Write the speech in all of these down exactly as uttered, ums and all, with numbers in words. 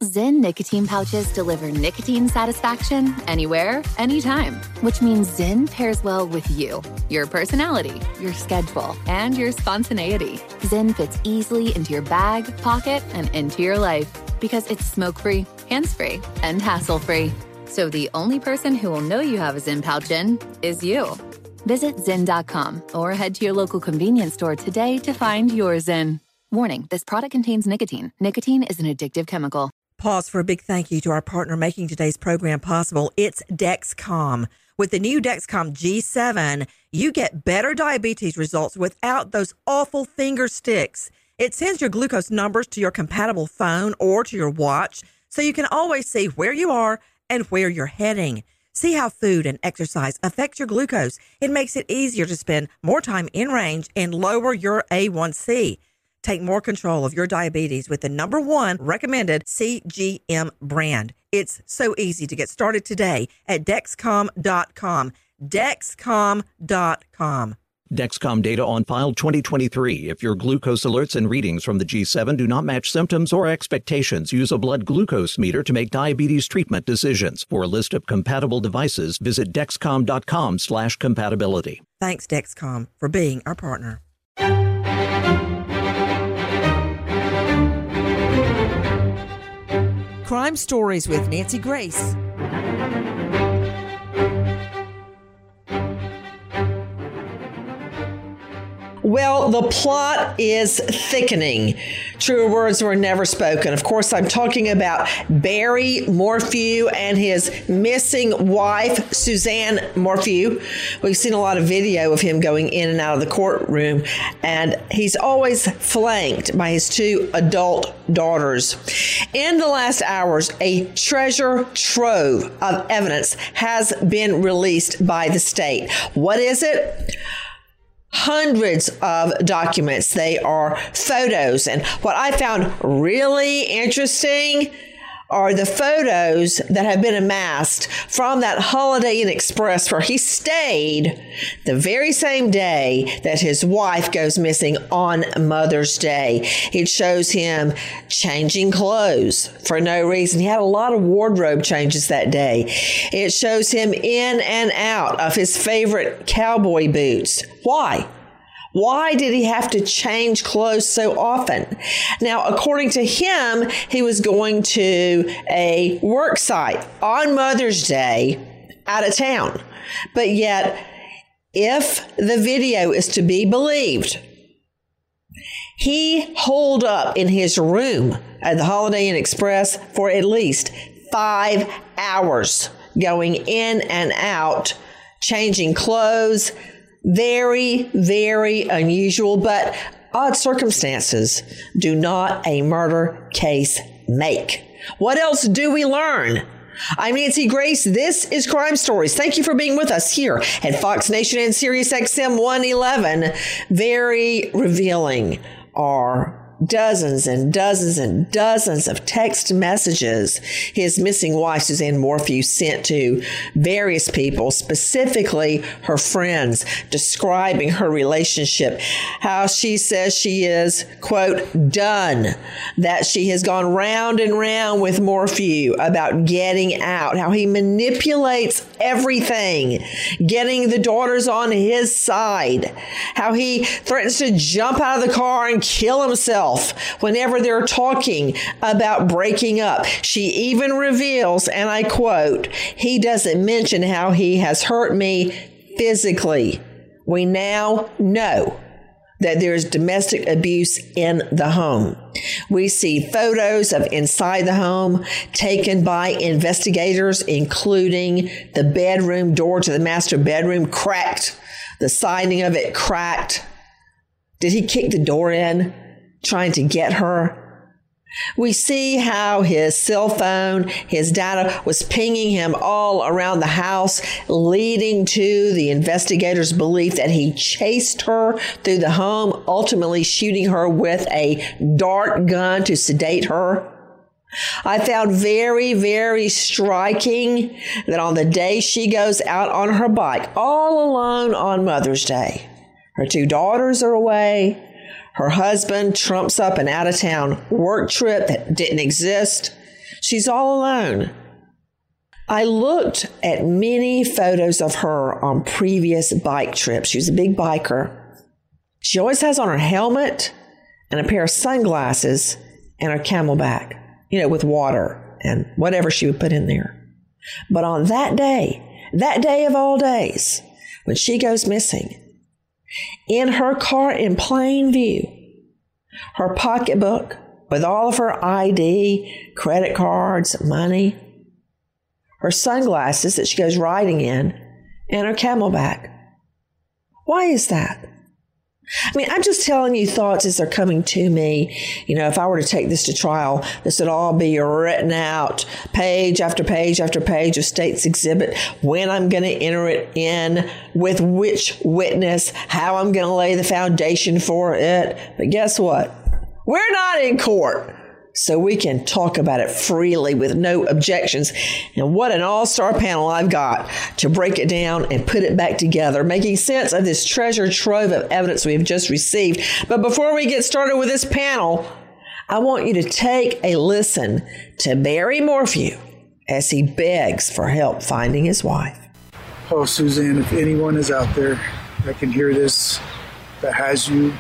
Zyn nicotine pouches deliver nicotine satisfaction anywhere, anytime, which means Zyn pairs well with you, your personality, your schedule, and your spontaneity. Zyn fits easily into your bag, pocket, and into your life because it's smoke-free, hands-free, and hassle-free. So the only person who will know you have a Zyn pouch in is you. Visit Zyn dot com or head to your local convenience store today to find your Zyn. Warning, this product contains nicotine. Nicotine is an addictive chemical. Pause for a big thank you to our partner making today's program possible. It's Dexcom. With the new Dexcom G seven, you get better diabetes results without those awful finger sticks. It sends your glucose numbers to your compatible phone or to your watch, so you can always see where you are and where you're heading. See how food and exercise affects your glucose. It makes it easier to spend more time in range and lower your A one C. Take more control of your diabetes with the number one recommended C G M brand. It's so easy to get started today at Dexcom dot com. Dexcom dot com. Dexcom data on file twenty twenty-three. If your glucose alerts and readings from the G seven do not match symptoms or expectations, use a blood glucose meter to make diabetes treatment decisions. For a list of compatible devices, visit Dexcom dot com slash compatibility. Thanks, Dexcom, for being our partner. Crime Stories with Nancy Grace. Well, the plot is thickening. Truer words were never spoken. Of course, I'm talking about Barry Morphew and his missing wife, Suzanne Morphew. We've seen a lot of video of him going in and out of the courtroom, and he's always flanked by his two adult daughters. In the last hours, a treasure trove of evidence has been released by the state. What is it? Hundreds of documents. They are photos. And what I found really interesting are the photos that have been amassed from that Holiday Inn Express where he stayed the very same day that his wife goes missing on Mother's Day. It shows him changing clothes for no reason. He had a lot of wardrobe changes that day. It shows him in and out of his favorite cowboy boots. Why? Why did he have to change clothes so often? Now, according to him, he was going to a work site on Mother's Day out of town. But yet, if the video is to be believed, he holed up in his room at the Holiday Inn Express for at least five hours, going in and out, changing clothes. Very, very unusual, but odd circumstances do not a murder case make. What else do we learn? I'm Nancy Grace. This is Crime Stories. Thank you for being with us here at Fox Nation and Sirius X M one eleven. Very revealing are dozens and dozens and dozens of text messages his missing wife, Suzanne Morphew, sent to various people, specifically her friends, describing her relationship, how she says she is, quote, done, that she has gone round and round with Morphew about getting out, how he manipulates everything, getting the daughters on his side, how he threatens to jump out of the car and kill himself whenever they're talking about breaking up. She even reveals, and I quote, he doesn't mention how he has hurt me physically. We now know that there is domestic abuse in the home. We see photos of inside the home taken by investigators, including the bedroom door to the master bedroom cracked, the siding of it cracked. Did he kick the door in, trying to get her? We see how his cell phone, his data was pinging him all around the house, leading to the investigators' belief that he chased her through the home, ultimately shooting her with a dart gun to sedate her. I found very, very striking that on the day she goes out on her bike, all alone on Mother's Day, her two daughters are away. Her husband trumps up an out-of-town work trip that didn't exist. She's all alone. I looked at many photos of her on previous bike trips. She was a big biker. She always has on her helmet and a pair of sunglasses and her Camelback, you know, with water and whatever she would put in there. But on that day, that day of all days, when she goes missing, in her car in plain view, her pocketbook with all of her I D, credit cards, money, her sunglasses that she goes riding in, and her Camelback. Why is that? I mean, I'm just telling you thoughts as they're coming to me. You know, if I were to take this to trial, this would all be written out, page after page after page of state's exhibit, when I'm going to enter it in, with which witness, how I'm going to lay the foundation for it. But guess what? We're not in court, so we can talk about it freely with no objections. And what an all-star panel I've got to break it down and put it back together, making sense of this treasure trove of evidence we've just received. But before we get started with this panel, I want you to take a listen to Barry Morphew as he begs for help finding his wife. Oh, Suzanne, if anyone is out there that can hear this, that has you,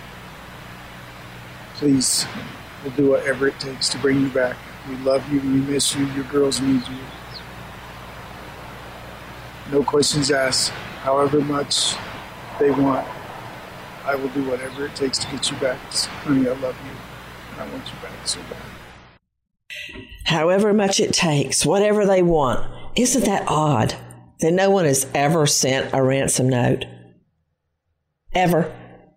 please, we'll do whatever it takes to bring you back. We love you. We miss you. Your girls need you. No questions asked. However much they want, I will do whatever it takes to get you back. Honey, I love you. And I want you back so bad. However much it takes, whatever they want. Isn't that odd that no one has ever sent a ransom note? Ever.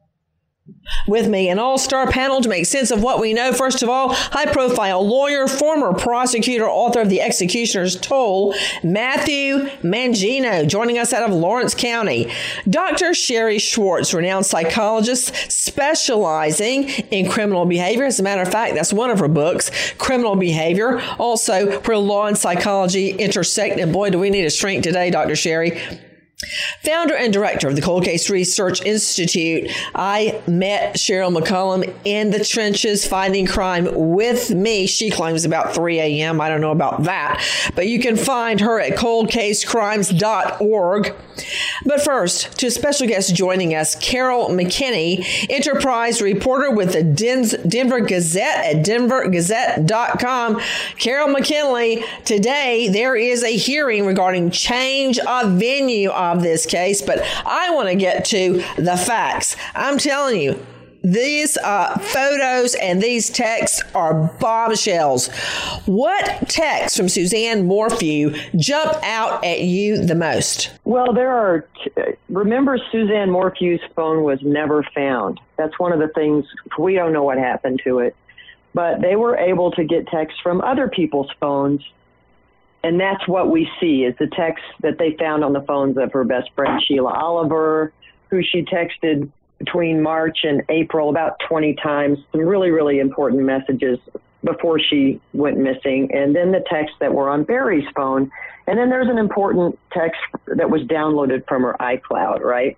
With me, an all-star panel to make sense of what we know. First of all, high-profile lawyer, former prosecutor, author of The Executioner's Toll, Matthew Mangino, joining us out of Lawrence County. Doctor Sherry Schwartz, renowned psychologist specializing in criminal behavior. As a matter of fact, that's one of her books, Criminal Behavior. Also, where law and psychology intersect. And boy, do we need a shrink today, Doctor Sherry. Founder and director of the Cold Case Research Institute. I met Cheryl McCollum in the trenches fighting crime with me. She claims about three a.m. I don't know about that, but you can find her at cold case crimes dot org. But first, to a special guest joining us, Carol McKinney, enterprise reporter with the Denver Gazette at denver gazette dot com. Carol McKinley, today there is a hearing regarding change of venue of this case, but I want to get to the facts. I'm telling you, these uh, photos and these texts are bombshells. What text from Suzanne Morphew jump out at you the most? Well, there are, t- remember Suzanne Morphew's phone was never found. That's one of the things, we don't know what happened to it, but they were able to get texts from other people's phones. And that's what we see is the text that they found on the phones of her best friend, Sheila Oliver, who she texted between March and April about twenty times, some really, really important messages before she went missing. And then the texts that were on Barry's phone. And then there's an important text that was downloaded from her iCloud, right?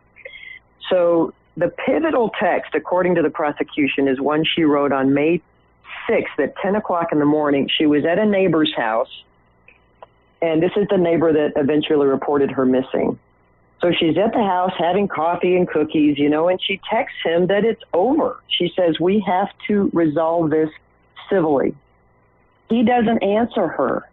So the pivotal text, according to the prosecution, is one she wrote on May sixth at ten o'clock in the morning. She was at a neighbor's house. And this is the neighbor that eventually reported her missing. So she's at the house having coffee and cookies, you know, and she texts him that it's over. She says, we have to resolve this civilly. He doesn't answer her.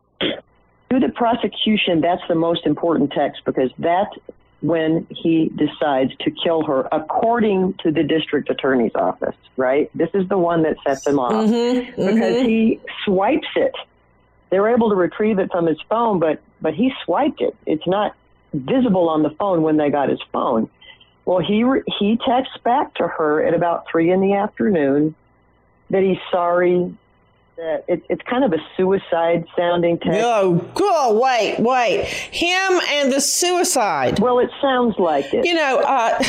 To the prosecution, that's the most important text because that's when he decides to kill her, according to the district attorney's office, right? This is the one that sets him off mm-hmm, because mm-hmm. he swipes it. They were able to retrieve it from his phone, but but he swiped it. It's not visible on the phone when they got his phone. Well, he re- he texts back to her at about three in the afternoon that he's sorry. That it, it's kind of a suicide-sounding text. Oh, oh, wait, wait. Him and the suicide. Well, it sounds like it. You know, uh...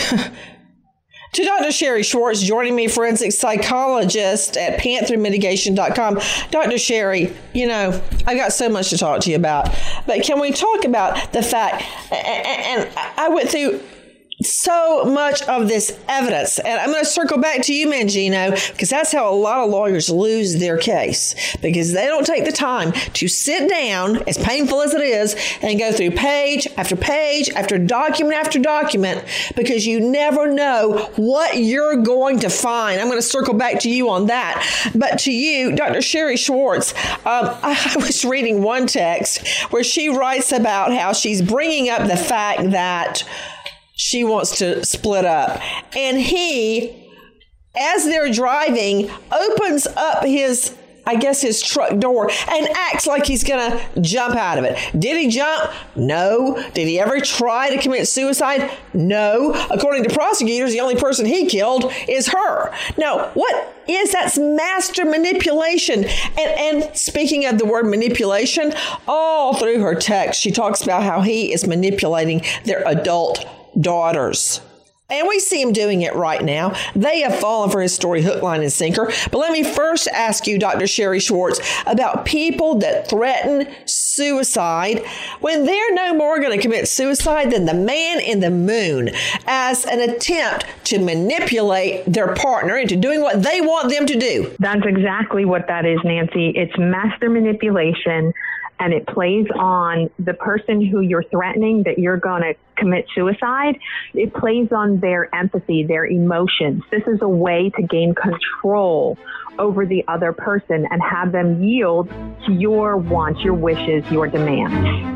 To Doctor Sherry Schwartz, joining me, forensic psychologist at panther mitigation dot com. Doctor Sherry, you know, I got so much to talk to you about, but can we talk about the fact, and I went through so much of this evidence. And I'm going to circle back to you, Mangino, because that's how a lot of lawyers lose their case, because they don't take the time to sit down, as painful as it is, and go through page after page after document after document, because you never know what you're going to find. I'm going to circle back to you on that. But to you, Doctor Sherry Schwartz, um, I was reading one text where she writes about how she's bringing up the fact that she wants to split up. And he, as they're driving, opens up his, I guess, his truck door and acts like he's going to jump out of it. Did he jump? No. Did he ever try to commit suicide? No. According to prosecutors, the only person he killed is her. Now, what is that's master manipulation? And, and speaking of the word manipulation, all through her text, she talks about how he is manipulating their adult daughters. And we see him doing it right now. They have fallen for his story hook, line, and sinker. But let me first ask you, Doctor Sherry Schwartz, about people that threaten suicide when they're no more going to commit suicide than the man in the moon, as an attempt to manipulate their partner into doing what they want them to do. That's exactly what that is, Nancy. It's master manipulation. And it plays on the person who you're threatening that you're going to commit suicide. It plays on their empathy, their emotions. This is a way to gain control over the other person and have them yield to your wants, your wishes, your demands.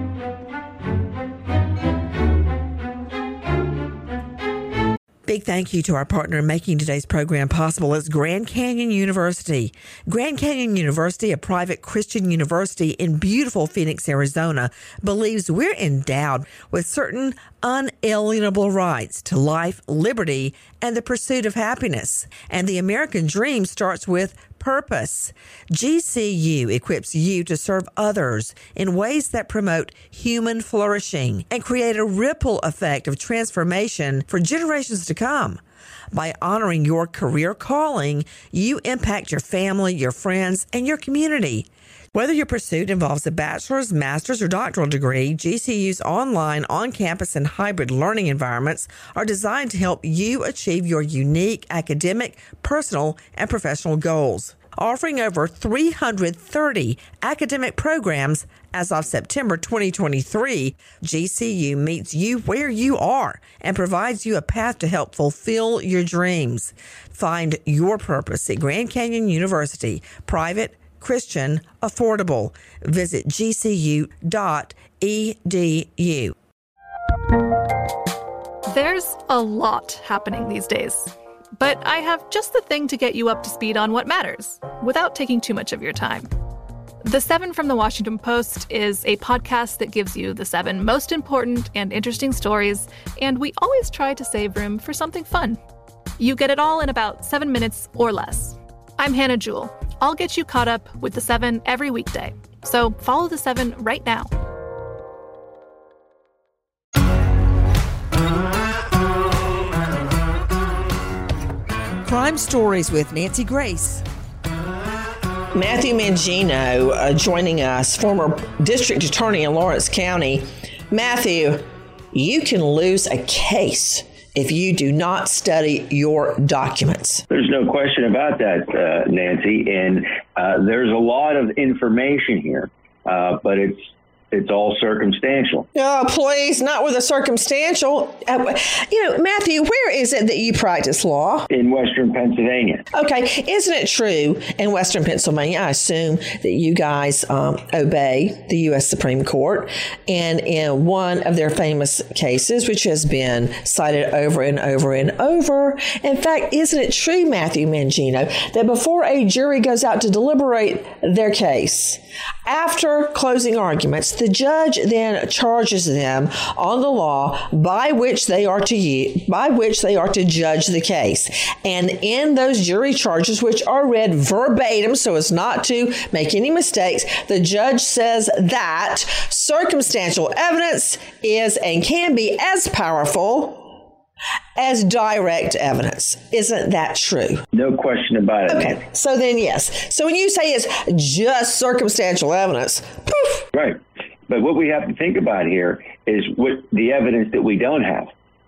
Big thank you to our partner in making today's program possible is Grand Canyon University. Grand Canyon University, a private Christian university in beautiful Phoenix, Arizona, believes we're endowed with certain unalienable rights to life, liberty, and the pursuit of happiness. And the American dream starts with purpose. G C U equips you to serve others in ways that promote human flourishing and create a ripple effect of transformation for generations to come. By honoring your career calling, you impact your family, your friends, and your community. Whether your pursuit involves a bachelor's, master's, or doctoral degree, G C U's online, on-campus, and hybrid learning environments are designed to help you achieve your unique academic, personal, and professional goals. Offering over three hundred thirty academic programs as of September twenty twenty-three, G C U meets you where you are and provides you a path to help fulfill your dreams. Find your purpose at Grand Canyon University, private, Christian, affordable. Visit G C U dot E D U. There's a lot happening these days, but I have just the thing to get you up to speed on what matters without taking too much of your time. The Seven from the Washington Post is a podcast that gives you the seven most important and interesting stories, and we always try to save room for something fun. You get it all in about seven minutes or less. I'm Hannah Jewell. I'll get you caught up with The Seven every weekday. So follow The Seven right now. Crime Stories with Nancy Grace. Matthew Mangino uh, joining us, former district attorney in Lawrence County. Matthew, you can lose a case if you do not study your documents. There's no question about that, uh, Nancy. And uh, there's a lot of information here, uh, but it's it's all circumstantial. Oh, please, not with a circumstantial. Uh, you know, Matthew, where is it that you practice law? In Western Pennsylvania. Okay. Isn't it true in Western Pennsylvania, I assume that you guys um, obey the U S Supreme Court, and in one of their famous cases, which has been cited over and over and over, in fact, isn't it true, Matthew Mangino, that before a jury goes out to deliberate their case, after closing arguments, the judge then charges them on the law by which they are to use, by which they are to judge the case. And in those jury charges, which are read verbatim so as not to make any mistakes, the judge says that circumstantial evidence is and can be as powerful as direct evidence. Isn't that true? No question about it. Okay, so then yes. So when you say it's just circumstantial evidence, poof. Right. But what we have to think about here is what the evidence that we don't have.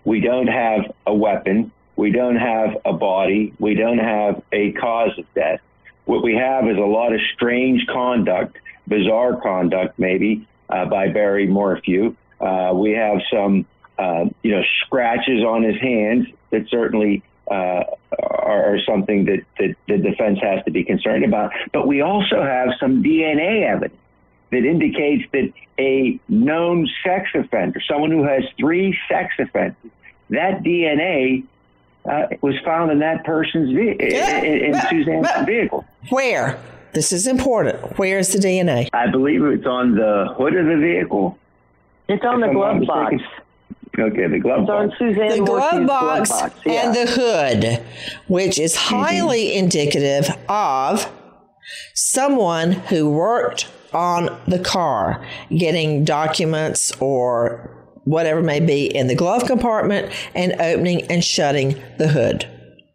We don't have a weapon. We don't have a body. We don't have a cause of death. What we have is a lot of strange conduct, bizarre conduct maybe, uh, by Barry Morphew. Uh, we have some, uh, you know, scratches on his hands that certainly uh, are, are something that, that the defense has to be concerned about. But we also have some D N A evidence that indicates that a known sex offender, someone who has three sex offenses, that D N A uh, was found in that person's ve- yeah, in, in but, Suzanne's but vehicle. Where? This is important. Where is the D N A? I believe it's on the hood of the vehicle. It's on the glove box. Okay, the glove it's box. on Suzanne the glove box, glove box. Yeah. and the hood, which is highly mm-hmm. indicative of someone who worked on the car, getting documents or whatever may be in the glove compartment and opening and shutting the hood.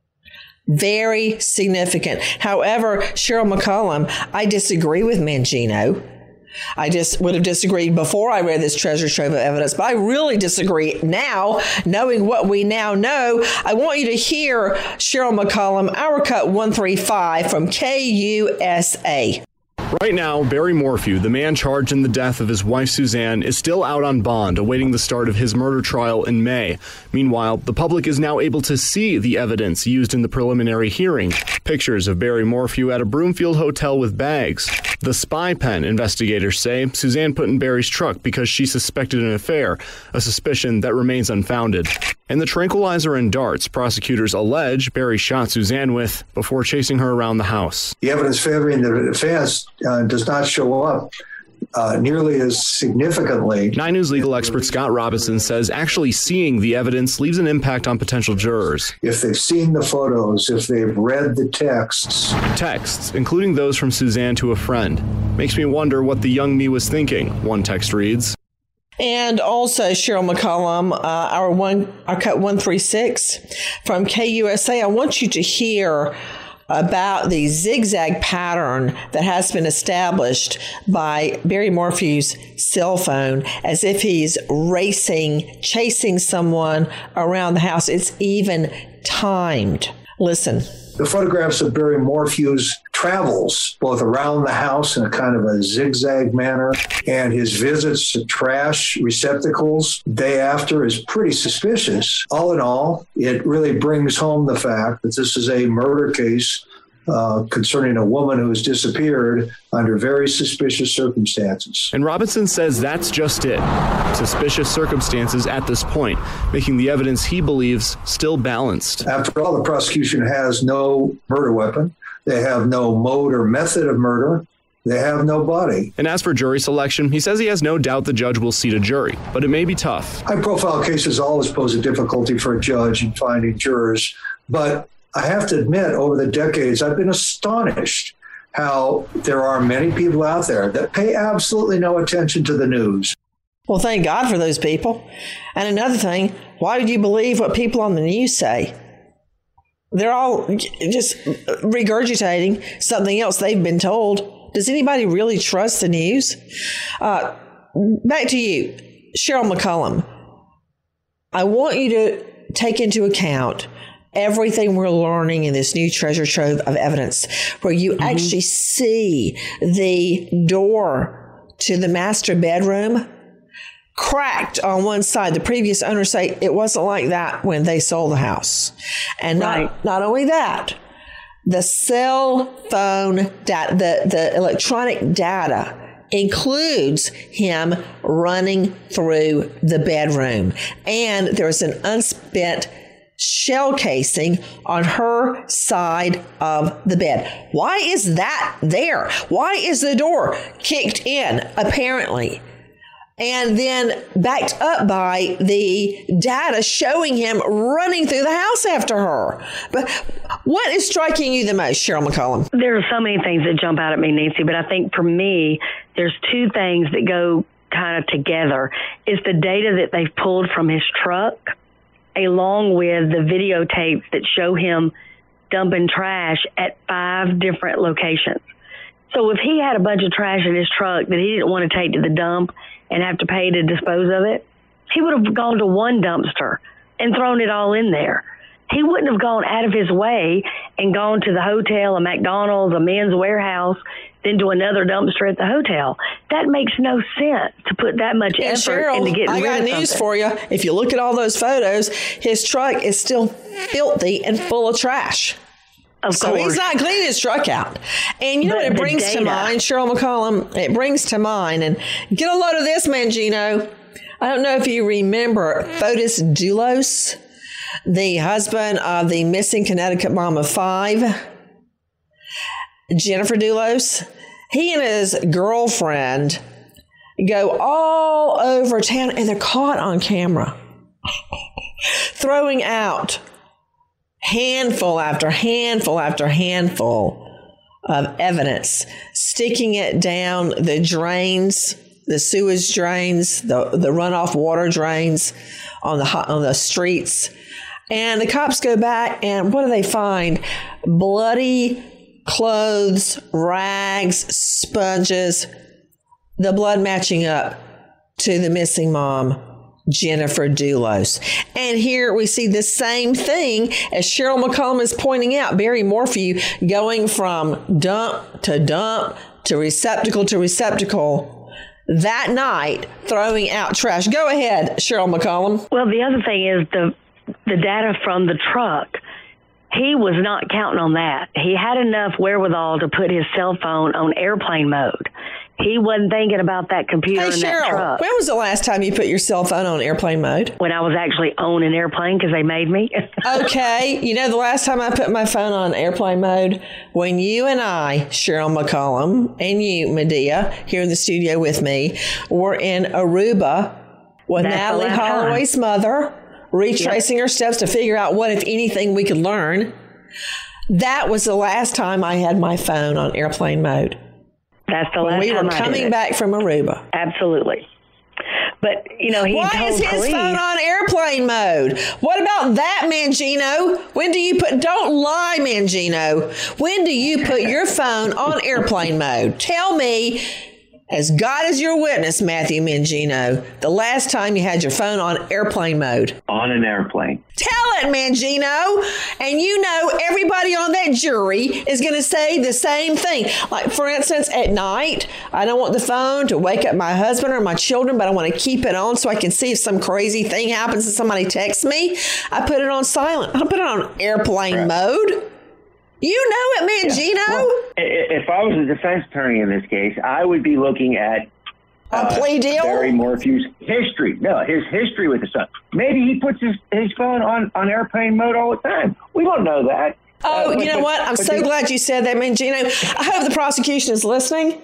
Very significant. However, Cheryl McCollum, I disagree with Mangino. I just would have disagreed before I read this treasure trove of evidence, but I really disagree now, knowing what we now know. I want you to hear Cheryl McCollum, Our Cut one thirty-five from K U S A. Right now, Barry Morphew, the man charged in the death of his wife Suzanne, is still out on bond, awaiting the start of his murder trial in May. Meanwhile, the public is now able to see the evidence used in the preliminary hearing. Pictures of Barry Morphew at a Broomfield hotel with bags. The spy pen, investigators say, Suzanne put in Barry's truck because she suspected an affair, a suspicion that remains unfounded. And the tranquilizer and darts prosecutors allege Barry shot Suzanne with before chasing her around the house. The evidence favoring the defense uh, does not show up uh, nearly as significantly. Nine News legal expert Scott Robinson says actually seeing the evidence leaves an impact on potential jurors. If they've seen the photos, if they've read the texts. Texts, including those from Suzanne to a friend. Makes me wonder what the young me was thinking, one text reads. And also, Cheryl McCollum, uh, our one, our cut one thirty-six from K U S A. I want you to hear about the zigzag pattern that has been established by Barry Morphew's cell phone, as if he's racing, chasing someone around the house. It's even timed. Listen. The photographs of Barry Morphew's travels, both around the house in a kind of a zigzag manner, and his visits to trash receptacles day after is pretty suspicious. All in all, it really brings home the fact that this is a murder case uh, concerning a woman who has disappeared under very suspicious circumstances. And Robinson says that's just it. Suspicious circumstances at this point, making the evidence he believes still balanced. After all, the prosecution has no murder weapon. They have no mode or method of murder. They have no body. And as for jury selection, he says he has no doubt the judge will seat a jury, but it may be tough. High-profile cases always pose a difficulty for a judge in finding jurors, but I have to admit, over the decades, I've been astonished how there are many people out there that pay absolutely no attention to the news. Well, thank God for those people. And another thing, why would you believe what people on the news say? They're all just regurgitating something else they've been told. Does anybody really trust the news? Uh, back to you, Cheryl McCollum. I want you to take into account everything we're learning in this new treasure trove of evidence, where you mm-hmm. actually see the door to the master bedroom cracked on one side. The previous owners say it wasn't like that when they sold the house. And not, right. not only that, the cell phone data, the, the electronic data includes him running through the bedroom. And there's an unspent shell casing on her side of the bed. Why is that there? Why is the door kicked in, apparently, and then backed up by the data showing him running through the house after her? But what is striking you the most, Cheryl McCollum? There are so many things that jump out at me, Nancy, but I think for me, there's two things that go kind of together. It's the data that they've pulled from his truck, along with the videotapes that show him dumping trash at five different locations. So if he had a bunch of trash in his truck that he didn't want to take to the dump and have to pay to dispose of it, he would have gone to one dumpster and thrown it all in there. He wouldn't have gone out of his way and gone to the hotel, a McDonald's, a Men's Warehouse, then to another dumpster at the hotel. That makes no sense to put that much and effort Cheryl, into getting I rid got of news something. for you. If you look at all those photos, his truck is still filthy and full of trash. Of so course. he's not cleaning his truck out. And you know But what it the brings to data- mind, Cheryl McCollum? It brings to mind, and get a load of this, Mangino. I don't know if you remember Fotis Dulos, the husband of the missing Connecticut mom of five, Jennifer Dulos. He and his girlfriend go all over town, and they're caught on camera throwing out handful after handful after handful of evidence, sticking it down the drains, the sewage drains, the, the runoff water drains on the on the streets. And the cops go back, and what do they find? Bloody clothes, rags, sponges, the blood matching up to the missing mom, Jennifer Dulos. And here we see the same thing as Cheryl McCollum is pointing out. Barry Morphew going from dump to dump to receptacle to receptacle that night, throwing out trash. Go ahead, Cheryl McCollum. Well, the other thing is the the data from the truck. He was not counting on that. He had enough wherewithal to put his cell phone on airplane mode. He wasn't thinking about that computer Hey, in that Cheryl, truck. when was the last time you put your cell phone on airplane mode? When I was actually on an airplane because they made me. Okay. You know, the last time I put my phone on airplane mode, when you and I, Cheryl McCollum, and you, Medea, here in the studio with me, were in Aruba with That's the Natalie last time. Holloway's mother, retracing her steps to figure out what, if anything, we could learn. That was the last time I had my phone on airplane mode. That's the When last we time were I did coming it. back from Aruba. Absolutely. But, you know, he Why told is his police. phone on airplane mode? What about that, Mangino? When do you put, don't lie, Mangino. When do you put your phone on airplane mode? Tell me, as God is your witness, Matthew Mangino, the last time you had your phone on airplane mode. On an airplane. Tell it, Mangino. And you know, everybody on that jury is going to say the same thing. Like, for instance, at night, I don't want the phone to wake up my husband or my children, but I want to keep it on so I can see if some crazy thing happens and somebody texts me. I put it on silent. I don't put it on airplane Right. mode. You know it, Mangino. Yeah. Well, i- if I was a defense attorney in this case, I would be looking at A plea deal? Barry Morphew's history. No, his history with the son. Maybe he puts his, his phone on, on airplane mode all the time. We don't know that. Oh, Uh, you know but- what? I'm but so the- glad you said that, Mangino. I hope the prosecution is listening.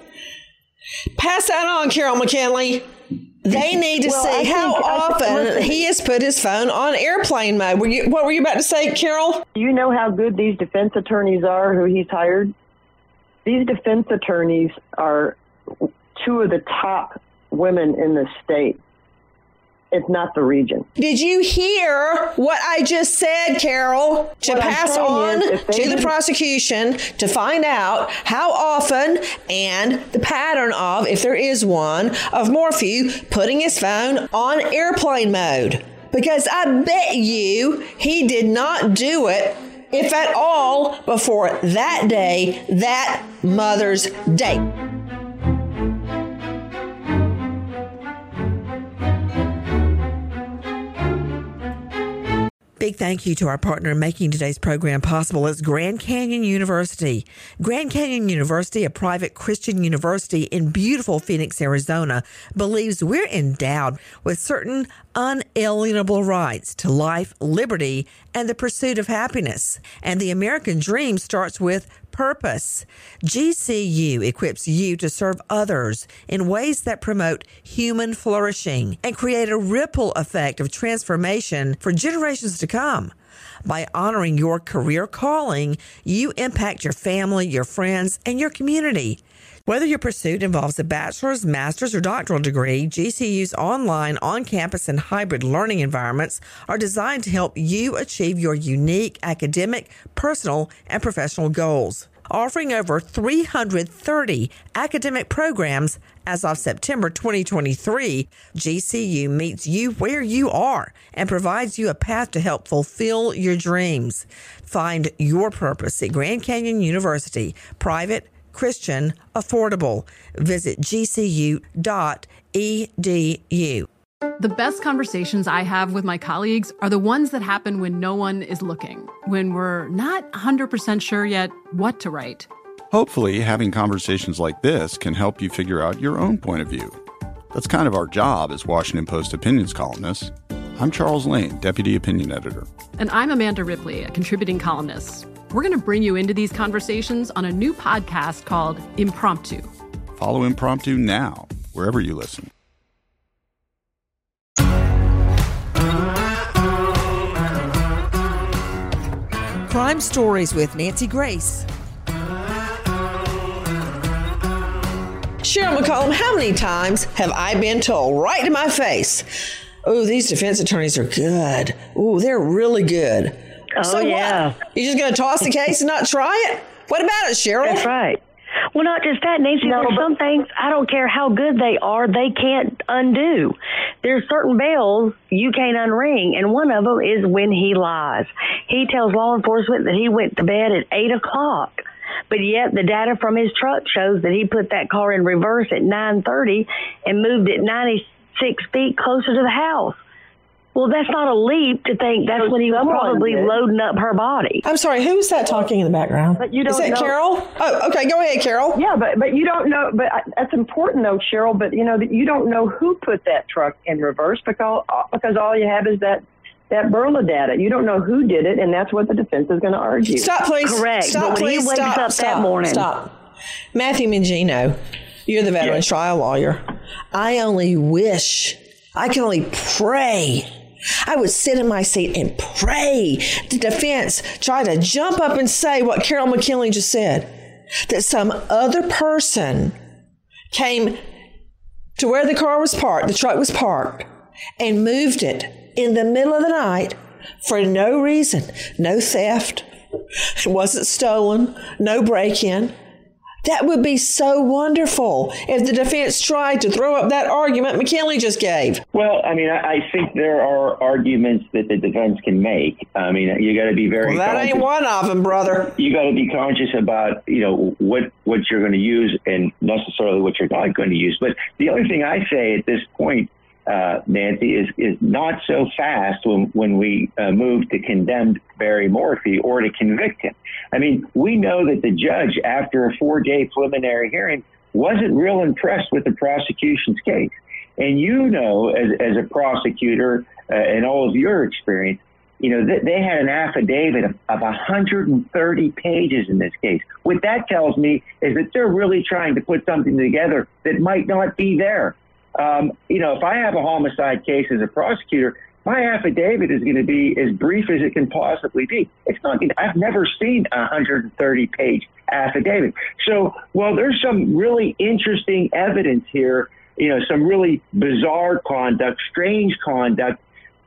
Pass that on, Carol McKinley. They need to Well, I see how think- I think- often listen. he has put his phone on airplane mode. Were you, what were you about to say, Carol? You know how good these defense attorneys are who he's hired? These defense attorneys are two of the top women in the state, if not the region. Did you hear what I just said, Carol? To What I'm pass saying on is, if they to the didn't- prosecution to find out how often and the pattern of, if there is one, of Morphew putting his phone on airplane mode. Because I bet you he did not do it, if at all, before that day, that Mother's Day. Big thank you to our partner in making today's program possible is Grand Canyon University. Grand Canyon University, a private Christian university in beautiful Phoenix, Arizona, believes we're endowed with certain unalienable rights to life, liberty, and the pursuit of happiness. And the American dream starts with purpose. G C U equips you to serve others in ways that promote human flourishing and create a ripple effect of transformation for generations to come. By honoring your career calling, you impact your family, your friends, and your community. Whether your pursuit involves a bachelor's, master's, or doctoral degree, G C U's online, on-campus, and hybrid learning environments are designed to help you achieve your unique academic, personal, and professional goals. offering over three hundred thirty academic programs. As of September twenty twenty-three, G C U meets you where you are and provides you a path to help fulfill your dreams. Find your purpose at Grand Canyon University, private, Christian, affordable. Visit g c u dot e d u. The best conversations I have with my colleagues are the ones that happen when no one is looking, when we're not one hundred percent sure yet what to write. Hopefully, having conversations like this can help you figure out your own point of view. That's kind of our job as Washington Post opinions columnists. I'm Charles Lane, Deputy Opinion Editor. And I'm Amanda Ripley, a contributing columnist. We're going to bring you into these conversations on a new podcast called Impromptu. Follow Impromptu now, wherever you listen. Crime Stories with Nancy Grace. Cheryl McCollum, how many times have I been told right to my face, oh, these defense attorneys are good. Oh, they're really good. Oh, so yeah. What? You're just going to toss the case and not try it? What about it, Cheryl? That's right. Well, not just that, Nancy. No, there's some things, I don't care how good they are, they can't undo. There's certain bells you can't unring, and one of them is when he lies. He tells law enforcement that he went to bed at eight o'clock. But yet the data from his truck shows that he put that car in reverse at nine thirty and moved it ninety-six feet closer to the house. Well, that's not a leap to think that's when he was probably did. loading up her body. I'm sorry, who's that talking in the background? But you don't Is that know. Carol? Oh, okay, go ahead, Carol. Yeah, but but you don't know. But that's important, though, Cheryl. But you know that you don't know who put that truck in reverse because because all you have is that. That Burla data. You don't know who did it, and that's what the defense is going to argue. Stop, please. Correct. Stop, but when please. he wakes Stop, up stop, that morning. Stop. Matthew Mangino, you're the veteran yes. trial lawyer. I only wish, I can only pray. I would sit in my seat and pray the defense try to jump up and say what Carol McKinley just said, that some other person came to where the car was parked, the truck was parked, and moved it in the middle of the night for no reason, no theft, it wasn't stolen, no break-in. That would be so wonderful if the defense tried to throw up that argument McKinley just gave. Well, I mean, I, I think there are arguments that the defense can make. I mean, you got to be very. Well, that conscious. ain't one of them, brother. You got to be conscious about, you know, what what you're going to use and necessarily what you're not going to use. But the only thing I say at this point, Uh, Nancy, is, is not so fast when, when we uh, move to condemn Barry Morphy or to convict him. I mean, we know that the judge, after a four-day preliminary hearing, wasn't real impressed with the prosecution's case. And you know, as, as a prosecutor, uh, and all of your experience, you know, th- they had an affidavit of, of one hundred thirty pages in this case. What that tells me is that they're really trying to put something together that might not be there. Um, you know, if I have a homicide case as a prosecutor, my affidavit is going to be as brief as it can possibly be. It's not. I've never seen a one hundred thirty page affidavit. So, well, there's some really interesting evidence here. You know, some really bizarre conduct, strange conduct.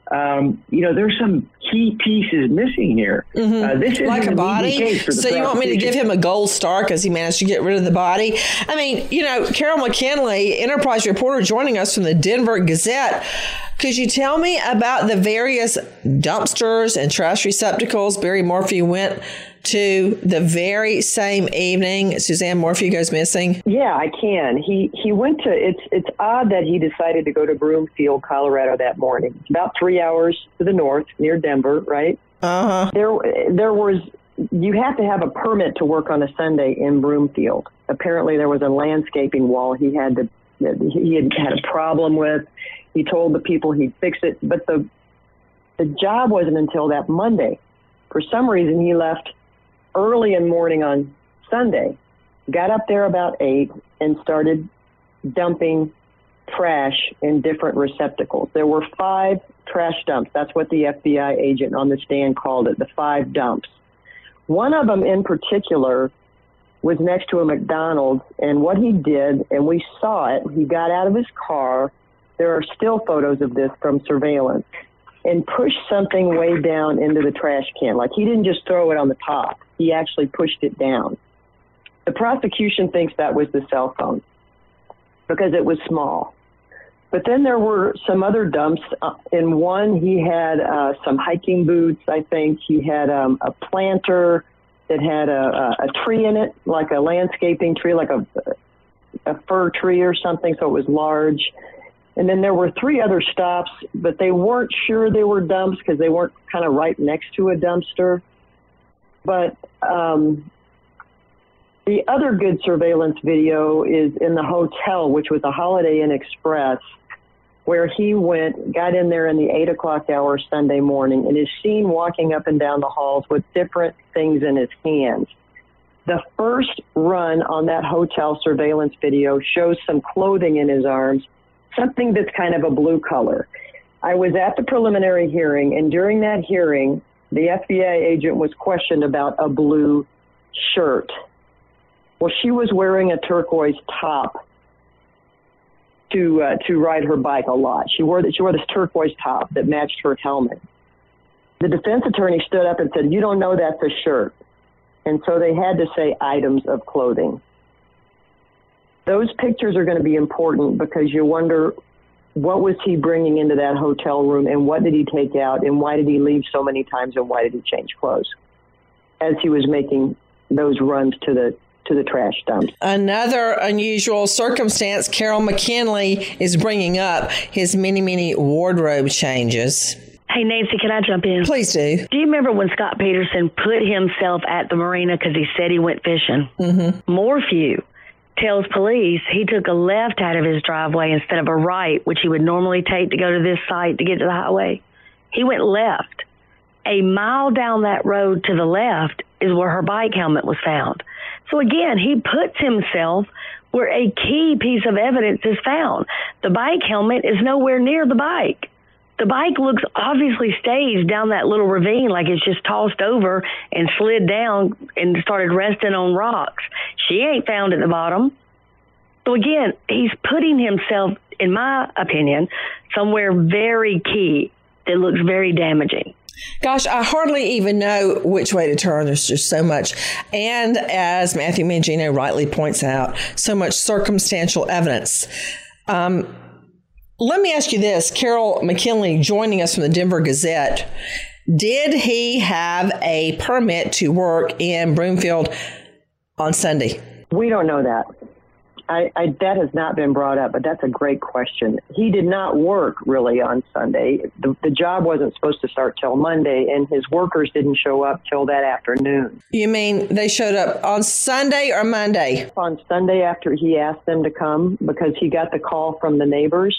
Um, you know, there's some key pieces missing here. Mm-hmm. Uh, this is like a body. Case for the so you want me to give him a gold star because he managed to get rid of the body? I mean, you know, Carol McKinley, Enterprise reporter, joining us from the Denver Gazette. Could you tell me about the various dumpsters and trash receptacles Barry Morphy went to the very same evening Suzanne Morphy goes missing? Yeah, I can. He he went to, it's it's odd that he decided to go to Broomfield, Colorado that morning. It's about three hours to the north near Denver, right? Uh-huh. There, there was, you have to have a permit to work on a Sunday in Broomfield. Apparently there was a landscaping wall he had to, he had had a problem with. He told the people he'd fix it, but the the job wasn't until that Monday. For some reason, he left early in the morning on Sunday, got up there about eight, and started dumping trash in different receptacles. There were five trash dumps. That's what the F B I agent on the stand called it, the five dumps. One of them in particular was next to a McDonald's, and what he did, and we saw it, he got out of his car. There are still photos of this from surveillance, and pushed something way down into the trash can. Like, he didn't just throw it on the top. He actually pushed it down. The prosecution thinks that was the cell phone because it was small. But then there were some other dumps. Uh, in one, he had uh, some hiking boots, I think. He had um, a planter that had a, a, a tree in it, like a landscaping tree, like a, a fir tree or something, so it was large. And then there were three other stops, but they weren't sure they were dumps because they weren't kind of right next to a dumpster. But um, the other good surveillance video is in the hotel, which was a Holiday Inn Express, where he went, got in there in the eight o'clock hour Sunday morning and is seen walking up and down the halls with different things in his hands. The first run on that hotel surveillance video shows some clothing in his arms, something that's kind of a blue color. I was at the preliminary hearing, and during that hearing, the F B I agent was questioned about a blue shirt. Well, she was wearing a turquoise top to uh, to ride her bike a lot. She wore that she wore this turquoise top that matched her helmet. The defense attorney stood up and said, "You don't know that's a shirt." And so they had to say items of clothing. Those pictures are going to be important because you wonder, what was he bringing into that hotel room, and what did he take out, and why did he leave so many times, and why did he change clothes as he was making those runs to the to the trash dumps. Another unusual circumstance Carol McKinley is bringing up, his many, many wardrobe changes. Hey, Nancy, can I jump in? Please do. Do you remember when Scott Peterson put himself at the marina because he said he went fishing? Mm-hmm. Morphew tells police he took a left out of his driveway instead of a right, which he would normally take to go to this site to get to the highway. He went left. A mile down that road to the left is where her bike helmet was found. So again, he puts himself where a key piece of evidence is found. The bike helmet is nowhere near the bike. The bike looks obviously staged down that little ravine, like it's just tossed over and slid down and started resting on rocks. She ain't found at the bottom. So again, he's putting himself, in my opinion, somewhere very key that looks very damaging. Gosh, I hardly even know which way to turn. There's just so much. And as Matthew Mangino rightly points out, so much circumstantial evidence. Um, let me ask you this. Carol McKinley joining us from the Denver Gazette. Did he have a permit to work in Broomfield on Sunday? We don't know that. I, I, that has not been brought up, but that's a great question. He did not work really on Sunday. The, the job wasn't supposed to start till Monday, and his workers didn't show up till that afternoon. You mean they showed up on Sunday or Monday? On Sunday after he asked them to come because he got the call from the neighbors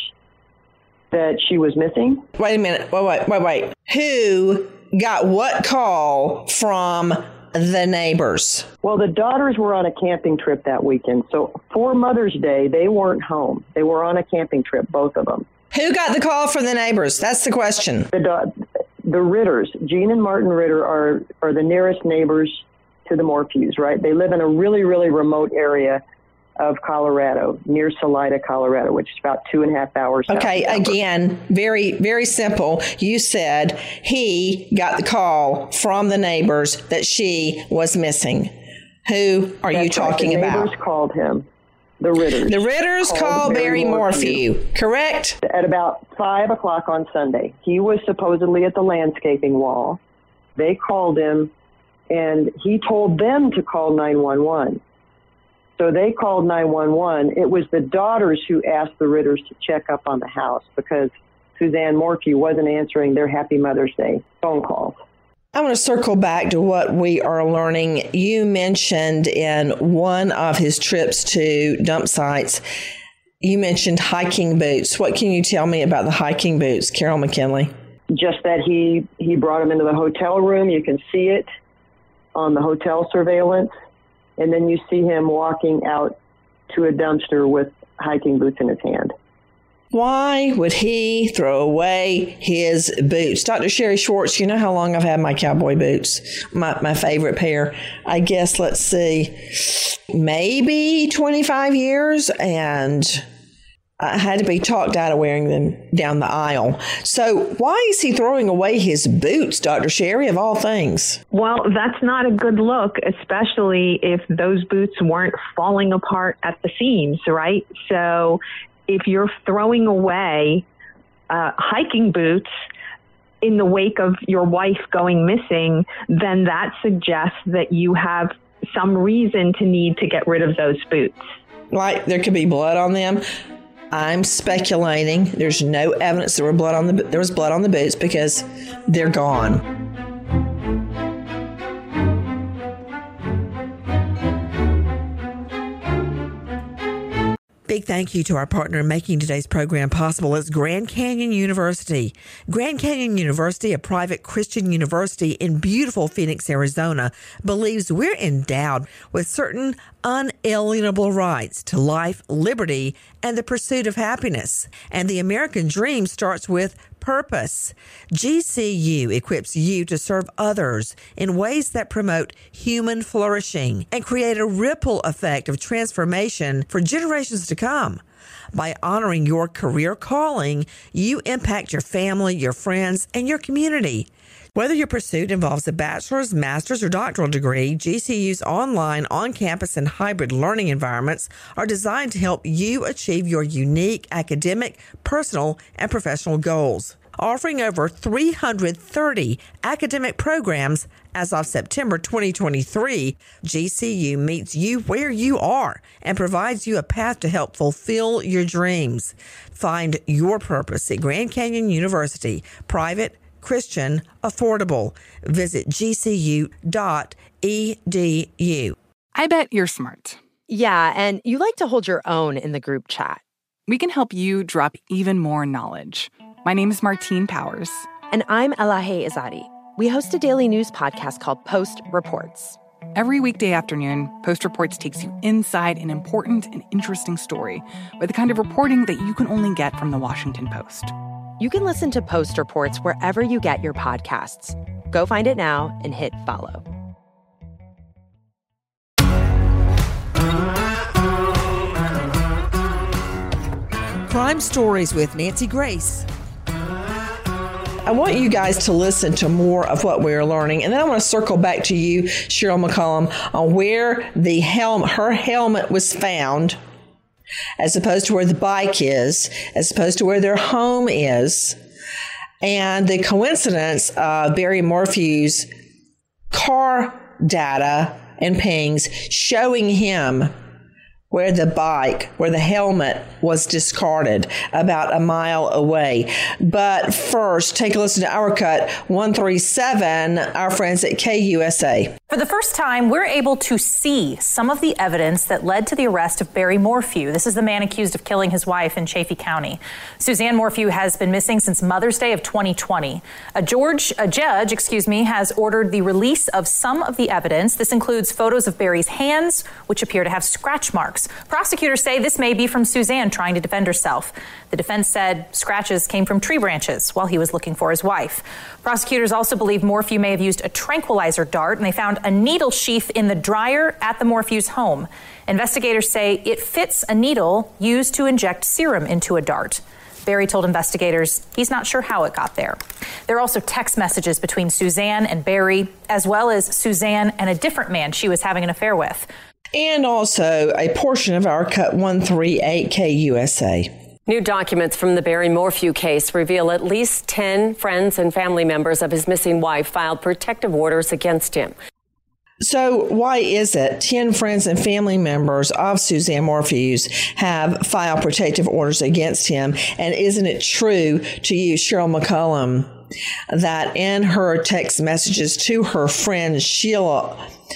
that she was missing. Wait a minute. Wait, wait, wait, wait. Who got what call from the neighbors? Well, the daughters were on a camping trip that weekend. So for Mother's Day, they weren't home. They were on a camping trip, both of them. Who got the call from the neighbors? That's the question. The da- the Ritters, Jean and Martin Ritter, are, are the nearest neighbors to the Morphews, right? They live in a really, really remote area of Colorado, near Salida, Colorado, which is about two and a half hours. Okay, again, very, very simple. You said he got the call from the neighbors that she was missing. Who are That's you talking right. The about? neighbors called him. The Ritters. The Ritters called, called Barry Morphew, Morphew, correct? At about five o'clock on Sunday. He was supposedly at the landscaping wall. They called him, and he told them to call nine one one. So they called nine one one. It was the daughters who asked the Ritters to check up on the house because Suzanne Morphew wasn't answering their Happy Mother's Day phone calls. I want to circle back to what we are learning. You mentioned in one of his trips to dump sites, you mentioned hiking boots. What can you tell me about the hiking boots, Carol McKinley? Just that he, he brought them into the hotel room. You can see it on the hotel surveillance. And then you see him walking out to a dumpster with hiking boots in his hand. Why would he throw away his boots? Doctor Sherry Schwartz, you know how long I've had my cowboy boots, my, my favorite pair. I guess, let's see, maybe twenty-five years. And uh, had to be talked out of wearing them down the aisle. So why is he throwing away his boots, Doctor Sherry, of all things? Well, that's not a good look, especially if those boots weren't falling apart at the seams, right? So if you're throwing away uh, hiking boots in the wake of your wife going missing, then that suggests that you have some reason to need to get rid of those boots. Like there could be blood on them. I'm speculating. There's no evidence there were blood on the there was blood on the boots because they're gone. Big thank you to our partner in making today's program possible. It's Grand Canyon University. Grand Canyon University, a private Christian university in beautiful Phoenix, Arizona, believes we're endowed with certain unalienable rights to life, liberty, and the pursuit of happiness. And the American dream starts with purpose. G C U equips you to serve others in ways that promote human flourishing and create a ripple effect of transformation for generations to come. By honoring your career calling, you impact your family, your friends, and your community. Whether your pursuit involves a bachelor's, master's, or doctoral degree, G C U's online, on-campus, and hybrid learning environments are designed to help you achieve your unique academic, personal, and professional goals. Offering over three hundred thirty academic programs as of September twenty twenty-three, G C U meets you where you are and provides you a path to help fulfill your dreams. Find your purpose at Grand Canyon University, private, Christian, affordable. Visit G C U dot E D U. I bet you're smart. Yeah, and you like to hold your own in the group chat. We can help you drop even more knowledge. My name is Martine Powers. And I'm Elahe Izadi. We host a daily news podcast called Post Reports. Every weekday afternoon, Post Reports takes you inside an important and interesting story with the kind of reporting that you can only get from the Washington Post. You can listen to Post Reports wherever you get your podcasts. Go find it now and hit follow. Crime Stories with Nancy Grace. I want you guys to listen to more of what we're learning, and then I want to circle back to you, Cheryl McCollum, on where the helm, her helmet was found, as opposed to where the bike is, as opposed to where their home is, and the coincidence of Barry Morphew's car data and pings showing him where the bike, where the helmet was discarded about a mile away. But first, take a listen to our cut one thirty-seven, our friends at K U S A. For the first time, we're able to see some of the evidence that led to the arrest of Barry Morphew. This is the man accused of killing his wife in Chaffee County. Suzanne Morphew has been missing since Mother's Day of twenty twenty. A George, a judge, excuse me, has ordered the release of some of the evidence. This includes photos of Barry's hands, which appear to have scratch marks. Prosecutors say this may be from Suzanne trying to defend herself. The defense said scratches came from tree branches while he was looking for his wife. Prosecutors also believe Morphew may have used a tranquilizer dart, and they found a needle sheath in the dryer at the Morphew's home. Investigators say it fits a needle used to inject serum into a dart. Barry told investigators he's not sure how it got there. There are also text messages between Suzanne and Barry, as well as Suzanne and a different man she was having an affair with. And also a portion of our cut one thirty-eight K U S A. New documents from the Barry Morphew case reveal at least ten friends and family members of his missing wife filed protective orders against him. So why is it ten friends and family members of Suzanne Morphew's have filed protective orders against him? And isn't it true to you, Cheryl McCollum, that in her text messages to her friend Sheila,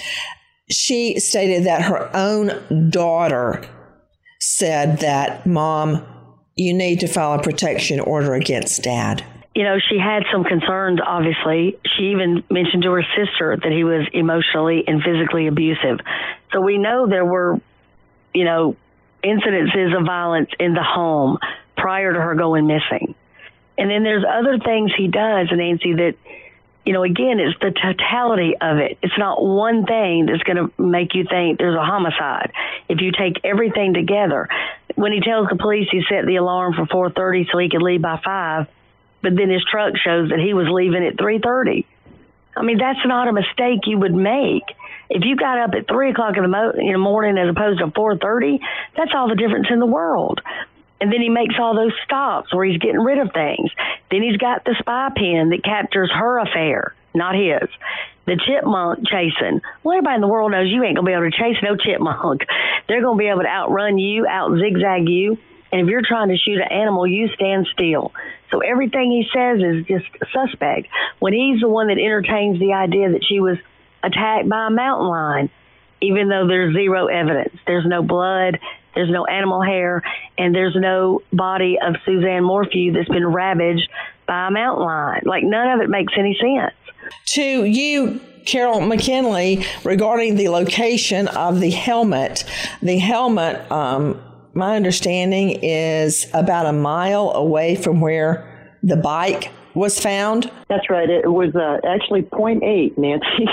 she stated that her own daughter said that, Mom, you need to file a protection order against Dad? You know, she had some concerns, obviously. She even mentioned to her sister that he was emotionally and physically abusive. So we know there were, you know, incidences of violence in the home prior to her going missing. And then there's other things he does, Nancy, that, you know, again, it's the totality of it. It's not one thing that's going to make you think there's a homicide. If you take everything together, when he tells the police he set the alarm for four thirty so he could leave by five, but then his truck shows that he was leaving at three thirty. I mean, that's not a mistake you would make. If you got up at three o'clock in the, mo- in the morning as opposed to four thirty, that's all the difference in the world. And then he makes all those stops where he's getting rid of things. Then he's got the spy pen that captures her affair, not his. The chipmunk chasing. Well, everybody in the world knows you ain't going to be able to chase no chipmunk. They're going to be able to outrun you, out zigzag you. And if you're trying to shoot an animal, you stand still. So everything he says is just suspect. When he's the one that entertains the idea that she was attacked by a mountain lion, even though there's zero evidence. There's no blood, there's no animal hair, and there's no body of Suzanne Morphew that's been ravaged by a mountain lion. Like, none of it makes any sense. To you, Carol McKinley, regarding the location of the helmet, the helmet, um, my understanding is about a mile away from where the bike was found. That's right. It was uh, actually point eight, Nancy.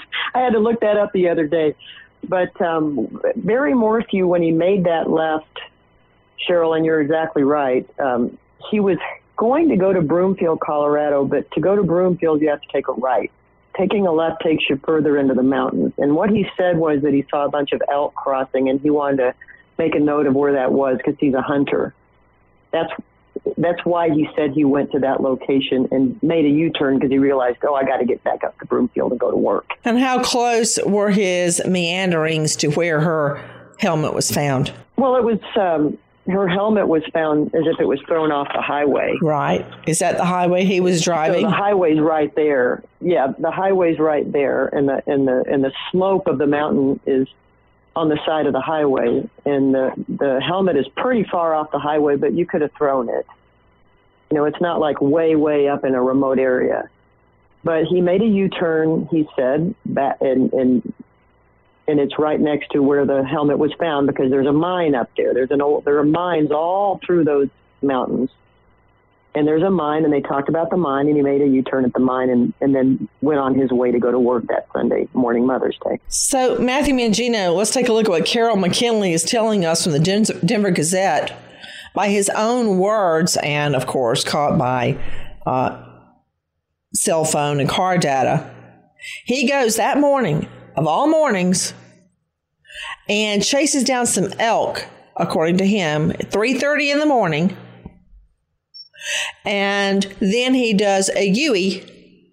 I had to look that up the other day. But um, Barry Morphew, when he made that left, Cheryl, and you're exactly right, um, he was going to go to Broomfield, Colorado, but to go to Broomfield, you have to take a right. Taking a left takes you further into the mountains. And what he said was that he saw a bunch of elk crossing, and he wanted to make a note of where that was because he's a hunter. That's That's why he said he went to that location and made a U-turn because he realized, oh, I got to get back up to Broomfield and go to work. And how close were his meanderings to where her helmet was found? Well, it was, um, her helmet was found as if it was thrown off the highway. Right. Is that the highway he was driving? So the highway's right there. Yeah, the highway's right there, and the and the and the slope of the mountain is on the side of the highway, and the, the helmet is pretty far off the highway, but you could have thrown it. You know, it's not like way, way up in a remote area. But he made a U-turn, he said, back, and, and and it's right next to where the helmet was found because there's a mine up there. There's an old, there are mines all through those mountains. And there's a mine, and they talked about the mine, and he made a U-turn at the mine and, and then went on his way to go to work that Sunday morning, Mother's Day. So, Matthew Mangino, let's take a look at what Carol McKinley is telling us from the Denver Gazette by his own words and, of course, caught by uh, cell phone and car data. He goes that morning, of all mornings, and chases down some elk, according to him, at three thirty in the morning. And then he does a U-E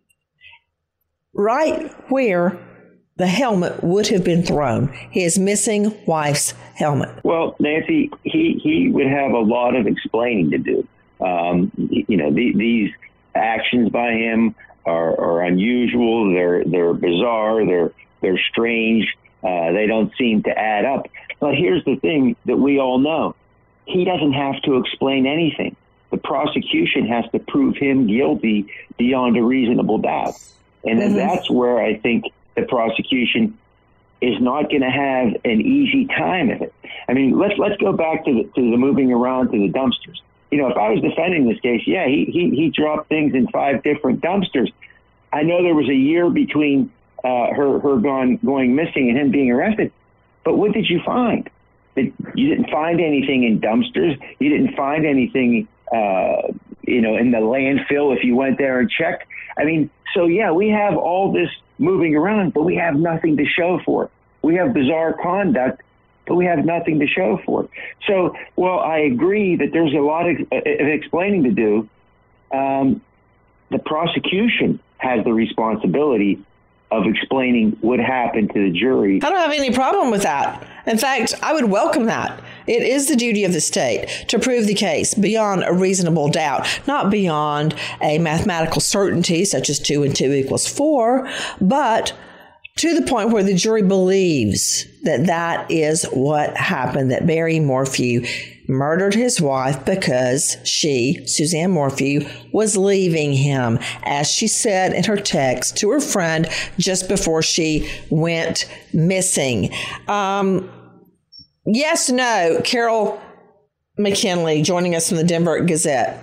right where the helmet would have been thrown, his missing wife's helmet. Well, Nancy, he, he would have a lot of explaining to do. Um, you know, the, these actions by him are, are unusual. They're they're bizarre. They're they're strange. Uh, they don't seem to add up. But here's the thing that we all know: he doesn't have to explain anything. The prosecution has to prove him guilty beyond a reasonable doubt. And mm-hmm. that's where I think the prosecution is not going to have an easy time of it. I mean, let's let's go back to the, to the moving around to the dumpsters. You know, if I was defending this case, yeah, he, he, he dropped things in five different dumpsters. I know there was a year between uh, her, her gone, going missing and him being arrested. But what did you find? You didn't find anything in dumpsters. You didn't find anything Uh, you know, in the landfill if you went there and checked. I mean, so yeah, we have all this moving around, but we have nothing to show for it. We have bizarre conduct, but we have nothing to show for it. So, well, I agree that there's a lot of, of explaining to do. Um, the prosecution has the responsibility of explaining what happened to the jury. I don't have any problem with that. In fact, I would welcome that. It is the duty of the state to prove the case beyond a reasonable doubt, not beyond a mathematical certainty such as two and two equals four, but to the point where the jury believes that that is what happened, that Barry Morphew murdered his wife because she, Suzanne Morphew, was leaving him, as she said in her text to her friend just before she went missing. Um, yes, no, Carol McKinley joining us from the Denver Gazette.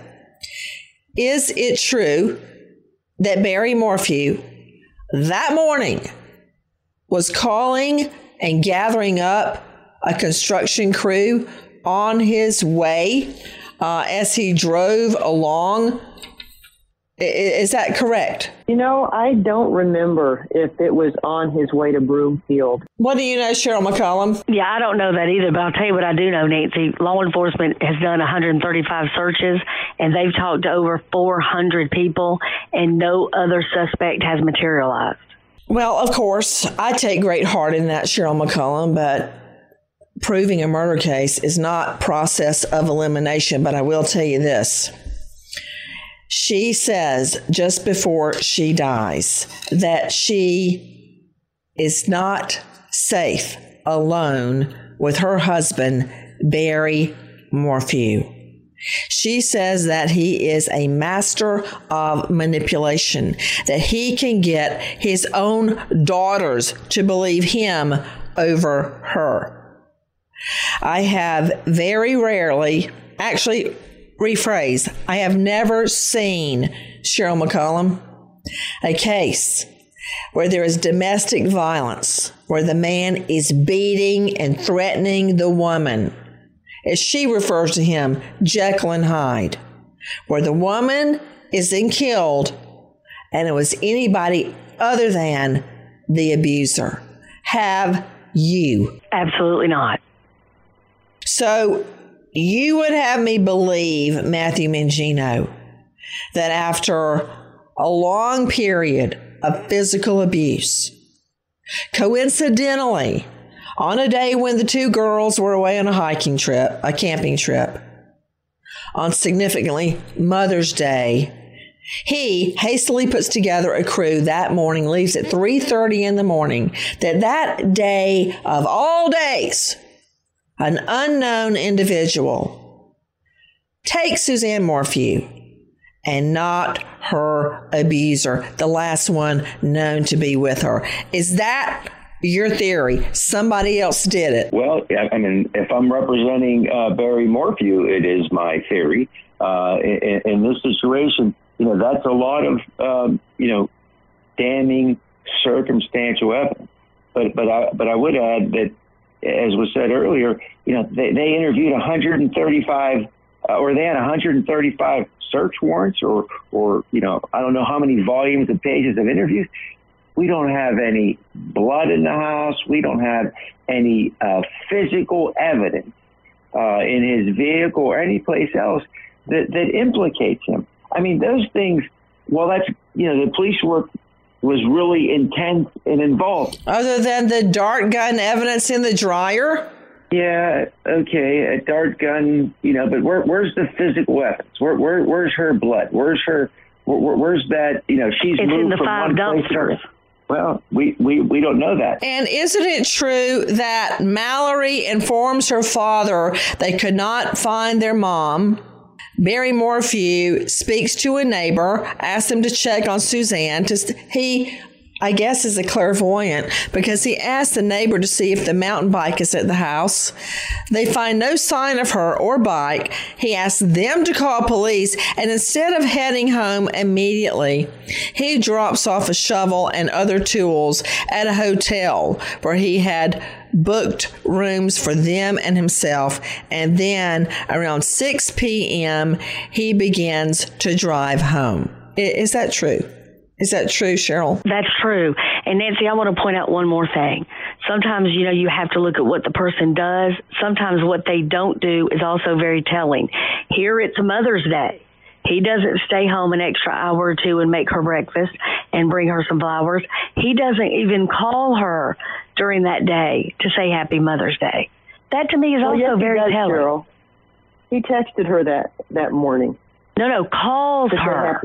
Is it true that Barry Morphew that morning was calling and gathering up a construction crew on his way uh, as he drove along. Is that correct? You know, I don't remember if it was on his way to Broomfield. What do you know, Cheryl McCollum? Yeah, I don't know that either, but I'll tell you what I do know, Nancy. Law enforcement has done one hundred thirty-five searches, and they've talked to over four hundred people, and no other suspect has materialized. Well, of course, I take great heart in that, Cheryl McCollum, but proving a murder case is not process of elimination. But I will tell you this. She says just before she dies that she is not safe alone with her husband, Barry Morphew. She says that he is a master of manipulation, that he can get his own daughters to believe him over her. I have very rarely, actually, rephrase, I have never seen, Cheryl McCollum, a case where there is domestic violence, where the man is beating and threatening the woman, as she refers to him, Jekyll and Hyde, where the woman is then killed and it was anybody other than the abuser. Have you? Absolutely not. So you would have me believe, Matthew Mangino, that after a long period of physical abuse, coincidentally, on a day when the two girls were away on a hiking trip, a camping trip, on significantly Mother's Day, he hastily puts together a crew that morning, leaves at three thirty in the morning, that that day of all days, an unknown individual takes Suzanne Morphew and not her abuser, the last one known to be with her. Is that your theory? Somebody else did it? Well, I mean, if I'm representing uh, Barry Morphew, it is my theory. Uh, in, in this situation, you know, that's a lot of, um, you know, damning circumstantial evidence. But but I, but I would add that, as was said earlier, you know, they, they interviewed one hundred thirty-five, uh, or they had one hundred thirty-five search warrants, or, or, you know, I don't know how many volumes of pages of interviews. We don't have any blood in the house. We don't have any uh, physical evidence uh, in his vehicle or any place else that, that implicates him. I mean, those things, well, that's, you know, the police work was really intense and involved. Other than the dart gun evidence in the dryer? Yeah, okay, a dart gun, you know, but where, where's the physical evidence? Where, where, where's her blood? Where's her, where, where's that, you know, she's it's moved in the from five one dumpsters. place to Well, we, we, we don't know that. And isn't it true that Mallory informs her father they could not find their mom? Barry Morphew speaks to a neighbor, asks him to check on Suzanne. To, he, I guess, is a clairvoyant because he asked the neighbor to see if the mountain bike is at the house. They find no sign of her or bike. He asks them to call police, and instead of heading home immediately, he drops off a shovel and other tools at a hotel where he had booked rooms for them and himself. And then around six p.m., he begins to drive home. Is that true? Is that true, Cheryl? That's true. And Nancy, I want to point out one more thing. Sometimes, you know, you have to look at what the person does. Sometimes what they don't do is also very telling. Here it's Mother's Day. He doesn't stay home an extra hour or two and make her breakfast and bring her some flowers. He doesn't even call her during that day to say Happy Mother's Day. That to me is well, also yes, very does, telling. Cheryl. He texted her that, that morning. No, no, calls her.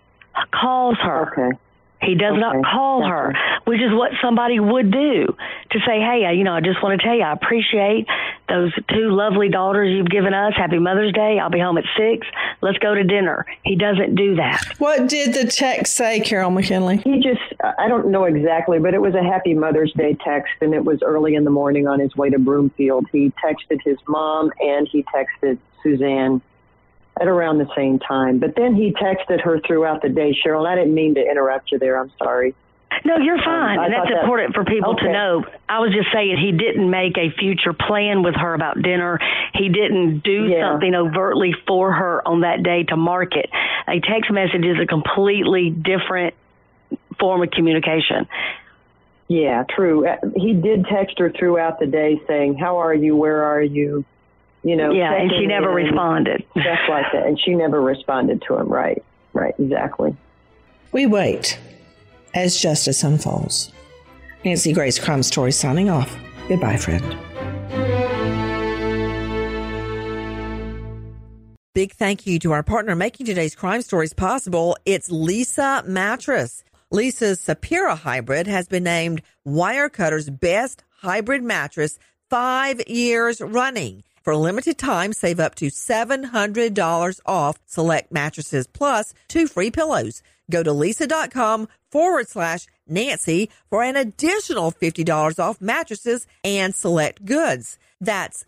Calls her. Okay. He does okay. not call That's her, right. which is what somebody would do, to say, hey, you know, I just want to tell you, I appreciate those two lovely daughters you've given us. Happy Mother's Day. I'll be home at six. Let's go to dinner. He doesn't do that. What did the text say, Carol McKinley? He just, I don't know exactly, but it was a Happy Mother's Day text, and it was early in the morning on his way to Broomfield. He texted his mom, and he texted Suzanne at around the same time. But then he texted her throughout the day. Cheryl, I didn't mean to interrupt you there. I'm sorry. No, you're fine. Um, and that's that, important for people okay. to know. I was just saying he didn't make a future plan with her about dinner. He didn't do Yeah. something overtly for her on that day to market. A text message is a completely different form of communication. Yeah, true. Uh, He did text her throughout the day saying, how are you? Where are you? You know, Yeah, and she checking never in, responded. Stuff like that. And she never responded to him. Right. Right. Exactly. We wait as justice unfolds. Nancy Grace, Crime Story, signing off. Goodbye, friend. Big thank you to our partner making today's crime stories possible. It's Leesa Mattress. Leesa's Sapira Hybrid has been named Wirecutter's best hybrid mattress five years running. For a limited time, save up to seven hundred dollars off select mattresses plus two free pillows. Go to Leesa.com forward slash Nancy for an additional fifty dollars off mattresses and select goods. That's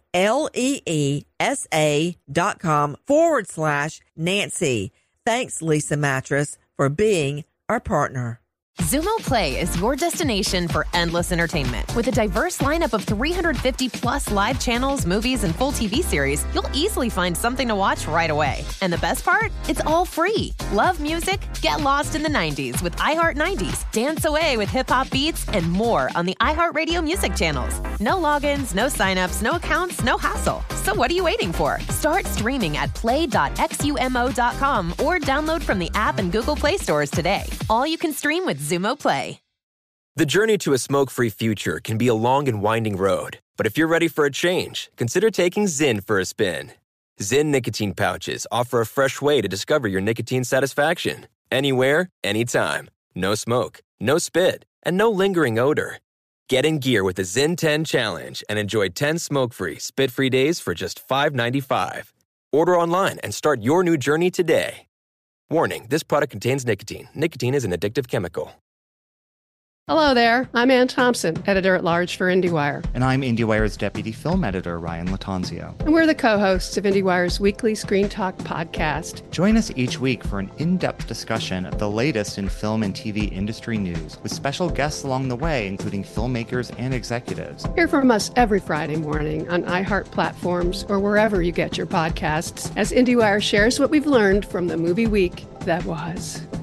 L-E-E-S-A dot com forward slash Nancy. Thanks, Leesa Mattress, for being our partner. Zumo Play is your destination for endless entertainment. With a diverse lineup of three hundred fifty plus live channels, movies, and full T V series, you'll easily find something to watch right away. And the best part? It's all free. Love music? Get lost in the nineties with iHeart nineties. Dance away with hip-hop beats and more on the iHeartRadio music channels. No logins, no signups, no accounts, no hassle. So what are you waiting for? Start streaming at play dot xumo dot com or download from the app and Google Play stores today. All you can stream with Zumo Play. The journey to a smoke-free future can be a long and winding road. But if you're ready for a change, consider taking Zyn for a spin. Zyn nicotine pouches offer a fresh way to discover your nicotine satisfaction. Anywhere, anytime. No smoke, no spit, and no lingering odor. Get in gear with the Zyn ten Challenge and enjoy ten smoke-free, spit-free days for just five dollars and ninety-five cents. Order online and start your new journey today. Warning, this product contains nicotine. Nicotine is an addictive chemical. Hello there. I'm Ann Thompson, editor-at-large for IndieWire. And I'm IndieWire's deputy film editor, Ryan Latanzio. And we're the co-hosts of IndieWire's weekly Screen Talk podcast. Join us each week for an in-depth discussion of the latest in film and T V industry news, with special guests along the way, including filmmakers and executives. Hear from us every Friday morning on iHeart platforms or wherever you get your podcasts, as IndieWire shares what we've learned from the movie week that was.